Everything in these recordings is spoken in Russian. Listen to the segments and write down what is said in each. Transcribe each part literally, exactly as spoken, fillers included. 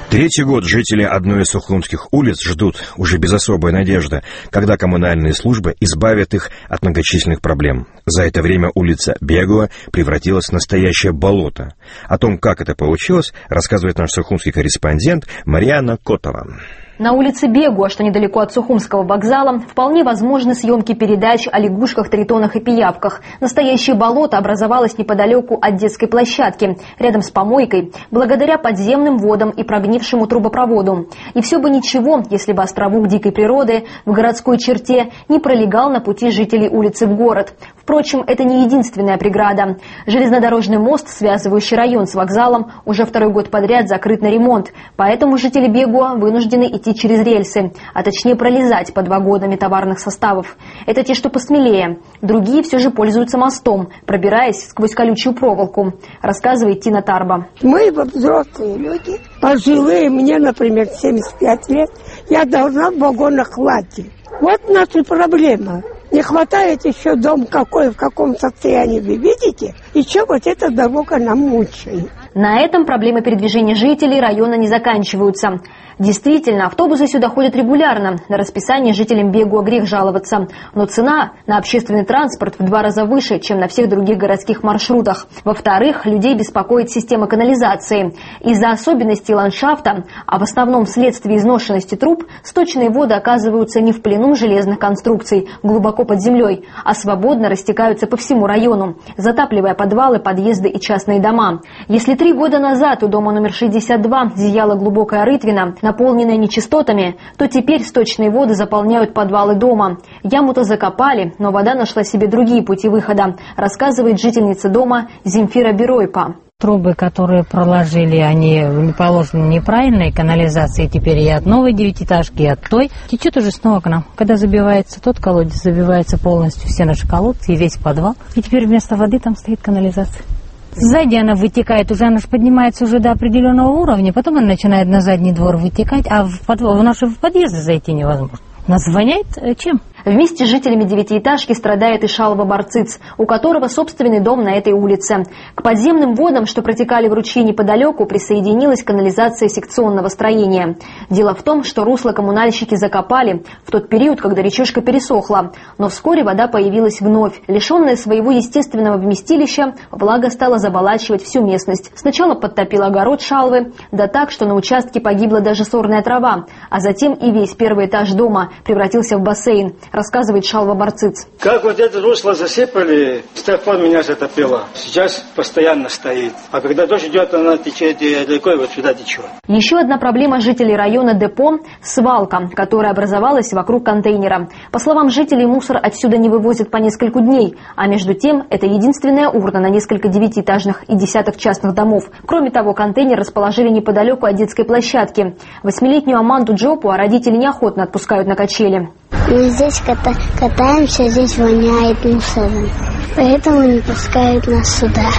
Третий год жители одной из сухумских улиц ждут, уже без особой надежды, когда коммунальные службы избавят их от многочисленных проблем. За это время улица Бегуа превратилась в настоящее болото. О том, как это получилось, рассказывает наш сухумский корреспондент Марианна Котова. На улице Бегуа, что недалеко от Сухумского вокзала, вполне возможны съемки передач о лягушках, тритонах и пиявках. Настоящее болото образовалось неподалеку от детской площадки, рядом с помойкой, благодаря подземным водам и прогнившему трубопроводу. И все бы ничего, если бы островок дикой природы в городской черте не пролегал на пути жителей улицы в город. Впрочем, это не единственная преграда. Железнодорожный мост, связывающий район с вокзалом, уже второй год подряд закрыт на ремонт, поэтому жители Бегуа вынуждены идти через рельсы, а точнее пролезать под вагонами товарных составов. Это те, что посмелее. Другие все же пользуются мостом, пробираясь сквозь колючую проволоку, рассказывает Тина Тарба. Мы взрослые люди, пожилые, мне, например, семьдесят пять лет, я должна в вагонах лазить. Вот наша проблема. Не хватает еще дом какой, в каком состоянии вы видите, и что вот эта дорога нам мучает. На этом проблемы передвижения жителей района не заканчиваются. Действительно, автобусы сюда ходят регулярно. На расписание жителям Бегуа грех жаловаться. Но цена на общественный транспорт в два раза выше, чем на всех других городских маршрутах. Во-вторых, людей беспокоит система канализации. Из-за особенностей ландшафта, а в основном вследствие изношенности труб, сточные воды оказываются не в плену железных конструкций, глубоко под землей, а свободно растекаются по всему району, затапливая подвалы, подъезды и частные дома. Если три года назад у дома номер шестьдесят два зияла глубокая рытвина, наполненная нечистотами, то теперь сточные воды заполняют подвалы дома. Яму-то закопали, но вода нашла себе другие пути выхода, рассказывает жительница дома Земфира Беройпа. Трубы, которые проложили, они положены неправильной канализации, теперь и от новой девятиэтажки, и от той. Течет уже снова к нам. Когда забивается тот колодец, забивается полностью все наши колодцы и весь подвал. И теперь вместо воды там стоит канализация. Сзади она вытекает, уже она же поднимается уже до определенного уровня, потом она начинает на задний двор вытекать, а в, подвал, в наши подъезды зайти невозможно. Нас воняет чем? Вместе с жителями девятиэтажки страдает и Шалва Барциц, у которого собственный дом на этой улице. К подземным водам, что протекали в ручье неподалеку, присоединилась канализация секционного строения. Дело в том, что русло коммунальщики закопали в тот период, когда речушка пересохла. Но вскоре вода появилась вновь. Лишенная своего естественного вместилища, влага стала заболачивать всю местность. Сначала подтопила огород Шалвы, да так, что на участке погибла даже сорная трава, а затем и весь первый этаж дома превратился в бассейн, рассказывает Шалва Барциц. Как вот это русло засыпали, с тех пор меня затопило. Сейчас постоянно стоит. А когда дождь идет, она течет рекой, вот сюда течет. Еще одна проблема жителей района Депо – свалка, которая образовалась вокруг контейнера. По словам жителей, мусор отсюда не вывозят по несколько дней, а между тем это единственная урна на несколько девятиэтажных и десяток частных домов. Кроме того, контейнер расположили неподалеку от детской площадки. Восьмилетнюю Аманду Джопу а родители неохотно отпускают на качели. Мы здесь ката катаемся, здесь воняет мусором, поэтому не пускают нас сюда.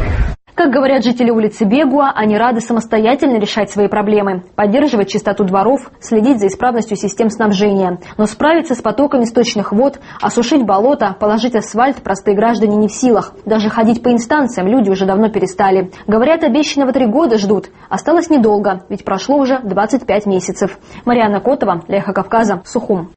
Как говорят жители улицы Бегуа, они рады самостоятельно решать свои проблемы, поддерживать чистоту дворов, следить за исправностью систем снабжения. Но справиться с потоками сточных вод, осушить болото, положить асфальт простые граждане не в силах. Даже ходить по инстанциям люди уже давно перестали. Говорят, обещанного три года ждут. Осталось недолго, ведь прошло уже двадцать пять месяцев. Марианна Котова, Леха Кавказа, Сухум.